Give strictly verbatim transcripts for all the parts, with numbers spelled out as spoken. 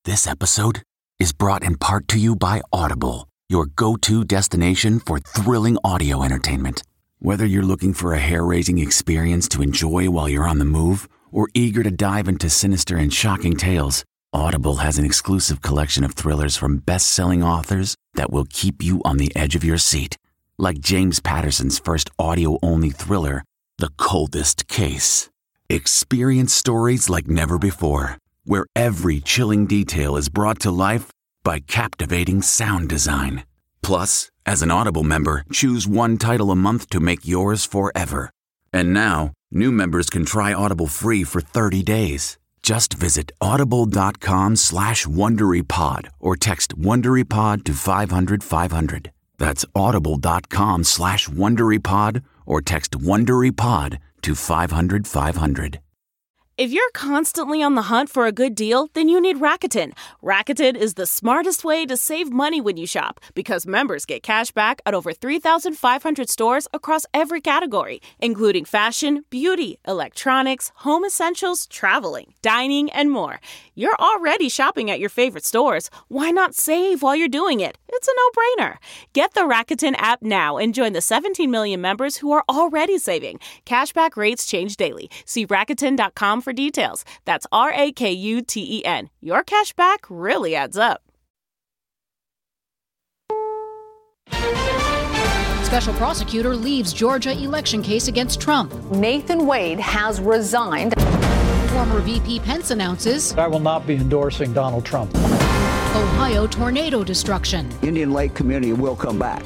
This episode is brought in part to you by Audible, your go-to destination for thrilling audio entertainment. Whether you're looking for a hair-raising experience to enjoy while you're on the move or eager to dive into sinister and shocking tales, Audible has an exclusive collection of thrillers from best-selling authors that will keep you on the edge of your seat. Like James Patterson's first audio-only thriller, The Coldest Case. Experience stories like never before, where every chilling detail is brought to life by captivating sound design. Plus, as an Audible member, choose one title a month to make yours forever. And now, new members can try Audible free for thirty days. Just visit audible.com slash WonderyPod or text WonderyPod to five hundred five hundred. That's audible.com slash WonderyPod or text WonderyPod to five hundred five hundred. If you're constantly on the hunt for a good deal, then you need Rakuten. Rakuten is the smartest way to save money when you shop because members get cash back at over three thousand five hundred stores across every category, including fashion, beauty, electronics, home essentials, traveling, dining, and more. You're already shopping at your favorite stores. Why not save while you're doing it? It's a no-brainer. Get the Rakuten app now and join the seventeen million members who are already saving. Cashback rates change daily. See Rakuten dot com for details. That's R A K U T E N. Your cash back really adds up. Special prosecutor leaves Georgia election case against Trump. Nathan Wade has resigned. Former V P Pence announces I will not be endorsing Donald Trump. Ohio tornado destruction. Indian Lake community will come back.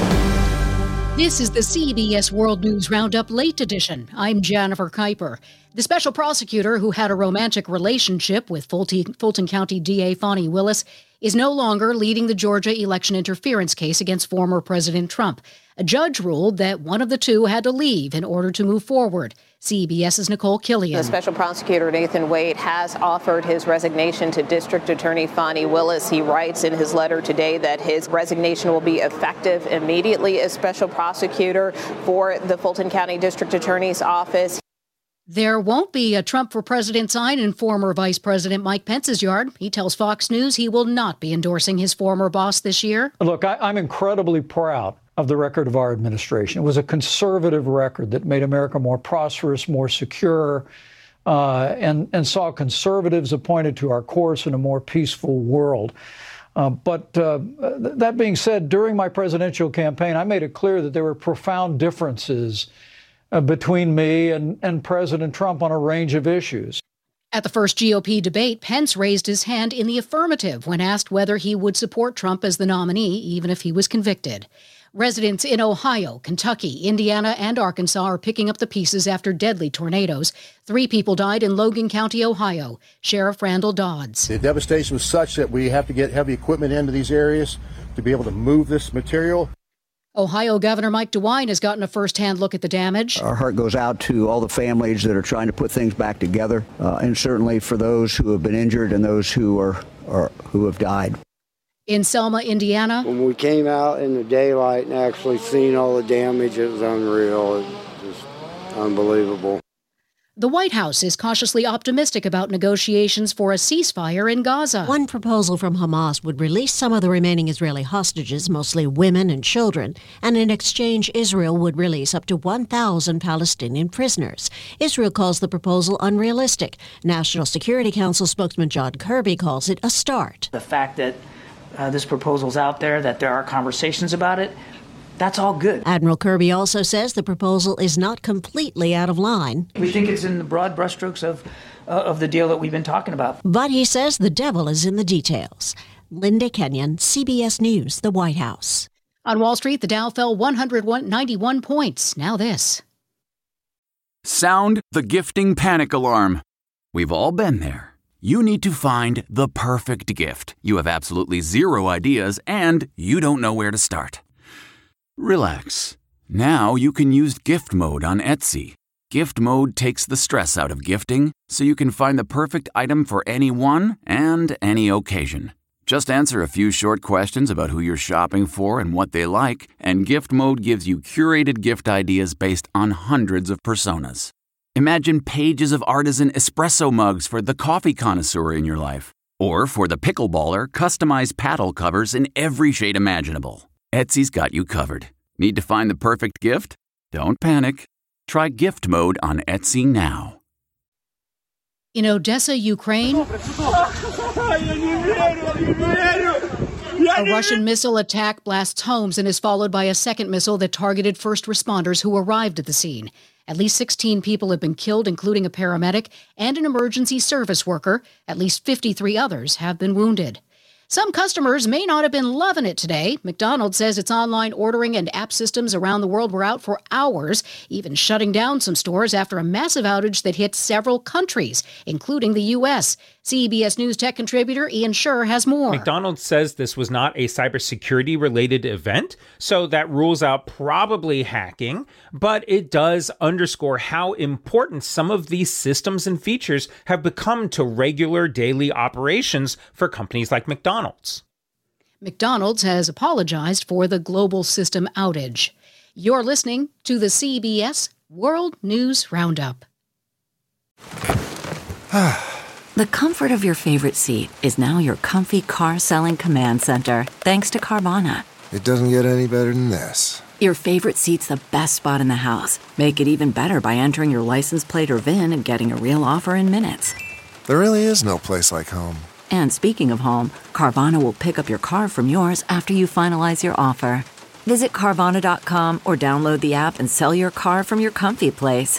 This is the C B S World News Roundup Late Edition. I'm Jennifer Kuiper. The special prosecutor who had a romantic relationship with Fulton, Fulton County D A Fani Willis is no longer leading the Georgia election interference case against former President Trump. A judge ruled that one of the two had to leave in order to move forward. CBS's Nicole Killian. The special prosecutor Nathan Wade has offered his resignation to District Attorney Fani Willis. He writes in his letter today that his resignation will be effective immediately as special prosecutor for the Fulton County District Attorney's office. There won't be a Trump for president sign in former Vice President Mike Pence's yard. He tells Fox News he will not be endorsing his former boss this year. Look, I, I'm incredibly proud of the record of our administration. It was a conservative record that made America more prosperous, more secure, uh, and, and saw conservatives appointed to our course in a more peaceful world. Uh, but uh, th- that being said, during my presidential campaign, I made it clear that there were profound differences uh, between me and, and President Trump on a range of issues. At the first G O P debate, Pence raised his hand in the affirmative when asked whether he would support Trump as the nominee, even if he was convicted. Residents in Ohio, Kentucky, Indiana, and Arkansas are picking up the pieces after deadly tornadoes. Three people died in Logan County, Ohio. Sheriff Randall Dodds. The devastation was such that we have to get heavy equipment into these areas to be able to move this material. Ohio Governor Mike DeWine has gotten a first-hand look at the damage. Our heart goes out to all the families that are trying to put things back together, uh, and certainly for those who have been injured and those who are, are who have died. In Selma, Indiana. When we came out in the daylight and actually seen all the damage, it was unreal. It was just unbelievable. The White House is cautiously optimistic about negotiations for a ceasefire in Gaza. One proposal from Hamas would release some of the remaining Israeli hostages, mostly women and children, and in exchange, Israel would release up to one thousand Palestinian prisoners. Israel calls the proposal unrealistic. National Security Council spokesman John Kirby calls it a start. The fact that uh, this proposal's out there, that there are conversations about it, that's all good. Admiral Kirby also says the proposal is not completely out of line. We think it's in the broad brushstrokes of uh, of the deal that we've been talking about. But he says the devil is in the details. Linda Kenyon, C B S News, the White House. On Wall Street, the Dow fell one hundred ninety-one points. Now this. Sound the gifting panic alarm. We've all been there. You need to find the perfect gift. You have absolutely zero ideas and you don't know where to start. Relax. Now you can use gift mode on Etsy. Gift mode takes the stress out of gifting, so you can find the perfect item for anyone and any occasion. Just answer a few short questions about who you're shopping for and what they like, and gift mode gives you curated gift ideas based on hundreds of personas. Imagine pages of artisan espresso mugs for the coffee connoisseur in your life. Or for the pickleballer, customize paddle covers in every shade imaginable. Etsy's got you covered. Need to find the perfect gift? Don't panic. Try gift mode on Etsy now. In Odessa, Ukraine, a Russian missile attack blasts homes and is followed by a second missile that targeted first responders who arrived at the scene. At least sixteen people have been killed, including a paramedic and an emergency service worker. At least fifty-three others have been wounded. Some customers may not have been loving it today. McDonald's says its online ordering and app systems around the world were out for hours, even shutting down some stores after a massive outage that hit several countries, including the U S. C B S News tech contributor Ian Sherr has more. McDonald's says this was not a cybersecurity-related event, so that rules out probably hacking, but it does underscore how important some of these systems and features have become to regular daily operations for companies like McDonald's. McDonald's has apologized for the global system outage. You're listening to the C B S World News Roundup. The comfort of your favorite seat is now your comfy car-selling command center, thanks to Carvana. It doesn't get any better than this. Your favorite seat's the best spot in the house. Make it even better by entering your license plate or V I N and getting a real offer in minutes. There really is no place like home. And speaking of home, Carvana will pick up your car from yours after you finalize your offer. Visit Carvana dot com or download the app and sell your car from your comfy place.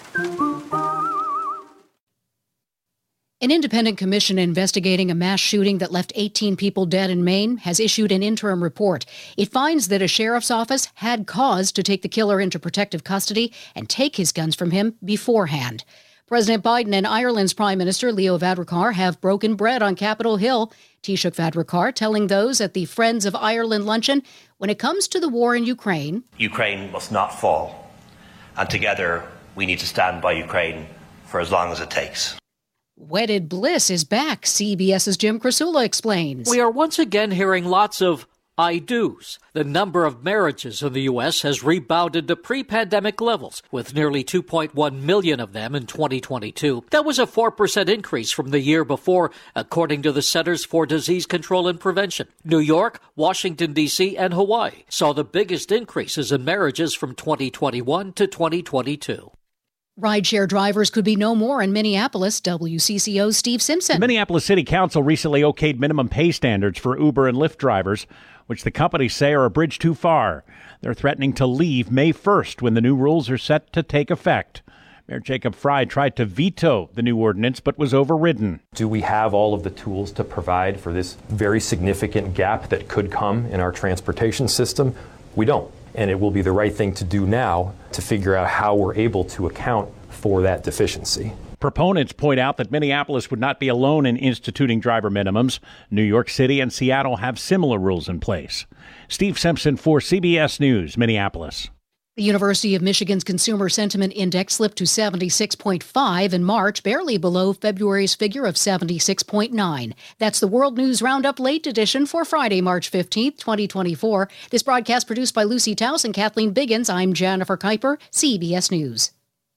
An independent commission investigating a mass shooting that left eighteen people dead in Maine has issued an interim report. It finds that a sheriff's office had cause to take the killer into protective custody and take his guns from him beforehand. President Biden and Ireland's Prime Minister Leo Varadkar have broken bread on Capitol Hill. Taoiseach Varadkar telling those at the Friends of Ireland luncheon, when it comes to the war in Ukraine, Ukraine must not fall. And together, we need to stand by Ukraine for as long as it takes. Wedded bliss is back, CBS's Jim Krasula explains. We are once again hearing lots of I do's. The number of marriages in the U S has rebounded to pre-pandemic levels, with nearly two point one million of them in twenty twenty-two. That was a four percent increase from the year before, according to the Centers for Disease Control and Prevention. New York, Washington, D C, and Hawaii saw the biggest increases in marriages from twenty twenty-one to twenty twenty-two. Rideshare drivers could be no more in Minneapolis. W C C O's Steve Simpson. The Minneapolis City Council recently okayed minimum pay standards for Uber and Lyft drivers, which the companies say are a bridge too far. They're threatening to leave May first when the new rules are set to take effect. Mayor Jacob Frey tried to veto the new ordinance but was overridden. Do we have all of the tools to provide for this very significant gap that could come in our transportation system? We don't. And it will be the right thing to do now to figure out how we're able to account for that deficiency. Proponents point out that Minneapolis would not be alone in instituting driver minimums. New York City and Seattle have similar rules in place. Steve Simpson for C B S News, Minneapolis. The University of Michigan's Consumer Sentiment Index slipped to seventy-six point five in March, barely below February's figure of seventy-six point nine. That's the World News Roundup Late Edition for Friday, March fifteenth, twenty twenty-four. This broadcast produced by Lucy Taus and Kathleen Biggins. I'm Jennifer Kuiper, C B S News.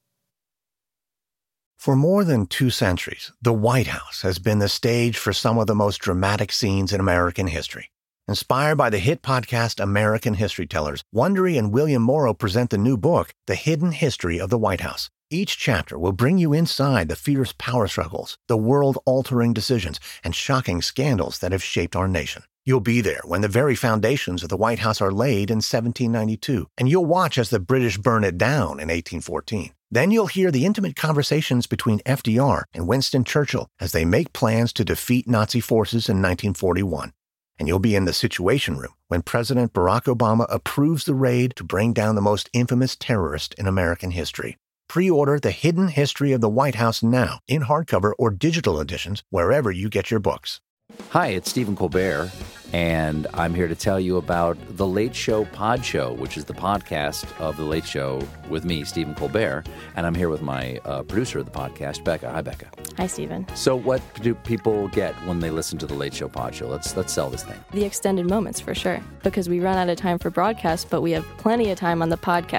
For more than two centuries, the White House has been the stage for some of the most dramatic scenes in American history. Inspired by the hit podcast American History Tellers, Wondery and William Morrow present the new book, The Hidden History of the White House. Each chapter will bring you inside the fierce power struggles, the world-altering decisions, and shocking scandals that have shaped our nation. You'll be there when the very foundations of the White House are laid in seventeen ninety-two, and you'll watch as the British burn it down in eighteen fourteen. Then you'll hear the intimate conversations between F D R and Winston Churchill as they make plans to defeat Nazi forces in nineteen forty-one. And you'll be in the Situation Room when President Barack Obama approves the raid to bring down the most infamous terrorist in American history. Pre-order The Hidden History of the White House now in hardcover or digital editions wherever you get your books. Hi, it's Stephen Colbert, and I'm here to tell you about The Late Show Pod Show, which is the podcast of The Late Show with me, Stephen Colbert, and I'm here with my uh, producer of the podcast, Becca. Hi, Becca. Hi, Stephen. So what do people get when they listen to The Late Show Pod Show? Let's let's sell this thing. The extended moments, for sure, because we run out of time for broadcast, but we have plenty of time on the podcast.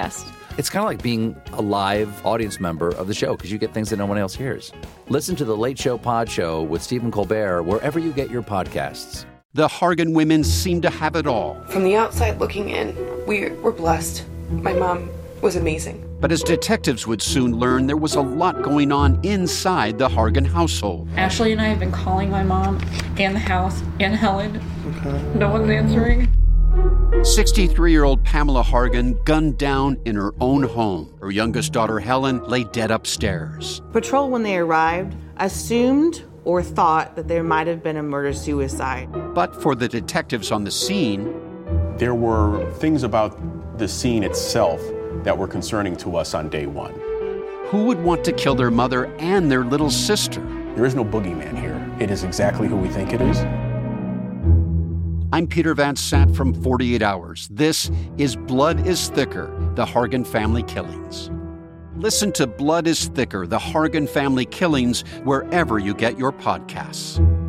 It's kind of like being a live audience member of the show because you get things that no one else hears. Listen to The Late Show Pod Show with Stephen Colbert wherever you get your podcasts. The Hargan women seem to have it all. From the outside looking in, we were blessed. My mom was amazing. But as detectives would soon learn, there was a lot going on inside the Hargan household. Ashley and I have been calling my mom and the house and Helen. Okay. No one's answering. sixty-three-year-old Pamela Hargan gunned down in her own home. Her youngest daughter, Helen, lay dead upstairs. Patrol, when they arrived, assumed or thought that there might have been a murder-suicide. But for the detectives on the scene, there were things about the scene itself that were concerning to us on day one. Who would want to kill their mother and their little sister? There is no boogeyman here. It is exactly who we think it is. I'm Peter Van Sant from forty-eight hours. This is Blood is Thicker, the Hargan Family Killings. Listen to Blood is Thicker, the Hargan Family Killings, wherever you get your podcasts.